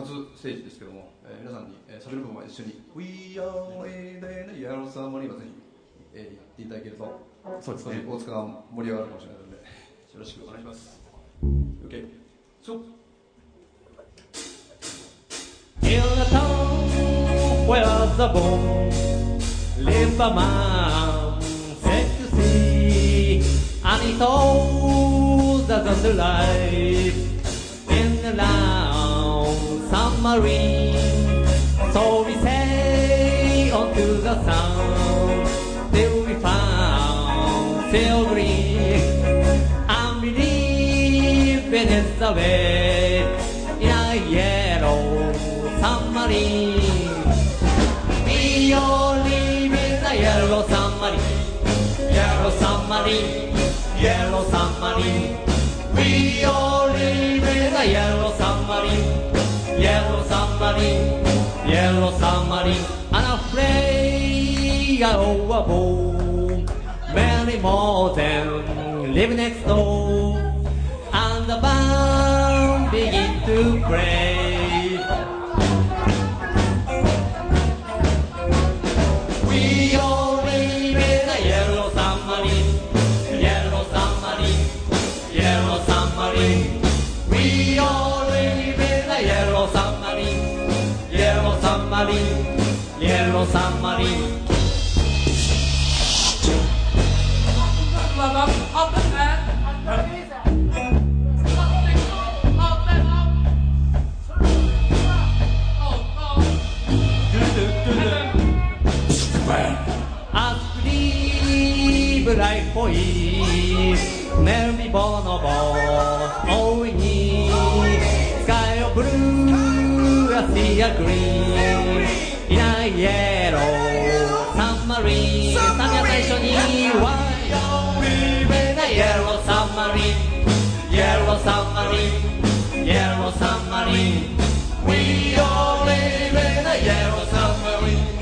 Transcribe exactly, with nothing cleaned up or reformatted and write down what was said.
初ステージですけども、えー、皆さんに、えー、サビの部分は一緒に We are waiting yellow summer にはぜひ、えー、言っていただけると、そうですね、大塚が盛り上がるかもしれないのでよろしくお願いします。 OK、 so In a town where the bone live a man set to sea, and he told us the life in the loud submarine. So we sail onto the sun till we found sail green, and believe it's the way in a yellow submarine. We all live in the yellow submarine, yellow submarine, yellow submarine. We all live in the yellow submarine, yellow submarine, yellow submarine. Unafraid of a boat, many more than live next door, and the band begin to play. We all live in a yellow submarine, yellow submarine, yellow submarine. We all live in a yellow submarine, yellow submarine, yellow submarine. Up the hand. Life for ye, merry bonobo, owing ye, sky of blue, a sea of green, in a yellow submarine. さあ皆さん一緒に Why don't we live in a yellow submarine, yellow submarine, yellow submarine. We all live in a yellow submarine.